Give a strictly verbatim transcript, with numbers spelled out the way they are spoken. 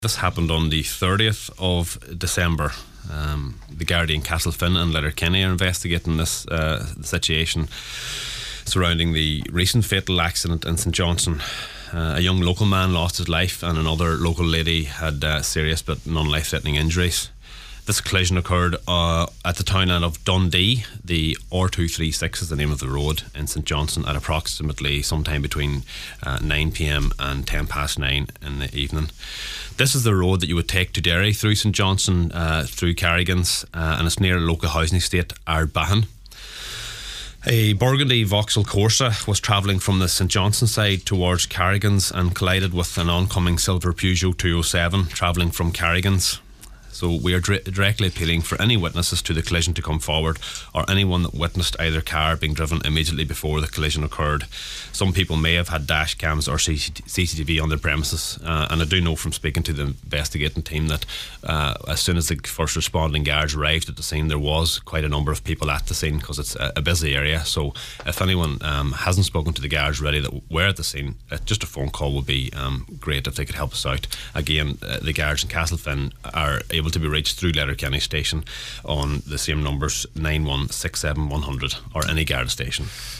This happened on the thirtieth of December. Um, the Gardaí in Castlefin and Letterkenny are investigating this uh, situation surrounding the recent fatal accident in St Johnstone. Uh, a young local man lost his life and another local lady had uh, serious but non-life-threatening injuries. This collision occurred uh, at the townland of Dundee. The R two thirty-six is the name of the road in St Johnstone at approximately sometime between uh, nine p m and ten past nine in the evening. This is the road that you would take to Derry through St Johnstone, uh, through Carrigans, uh, and it's near a local housing estate, Ardbahan. A burgundy Vauxhall Corsa was travelling from the St Johnstone side towards Carrigans and collided with an oncoming silver Peugeot two oh seven travelling from Carrigans. So we are dire- directly appealing for any witnesses to the collision to come forward, or anyone that witnessed either car being driven immediately before the collision occurred. Some people may have had dash cams or C C T V on their premises, uh, and I do know from speaking to the investigating team that uh, as soon as the first responding guards arrived at the scene, there was quite a number of people at the scene because it's a, a busy area. So if anyone um, hasn't spoken to the guards already that were at the scene, uh, just a phone call would be um, great if they could help us out. Again, uh, the guards in Castlefin are able to be reached through Letterkenny station on the same numbers, nine one six seven one hundred, or any Garda station.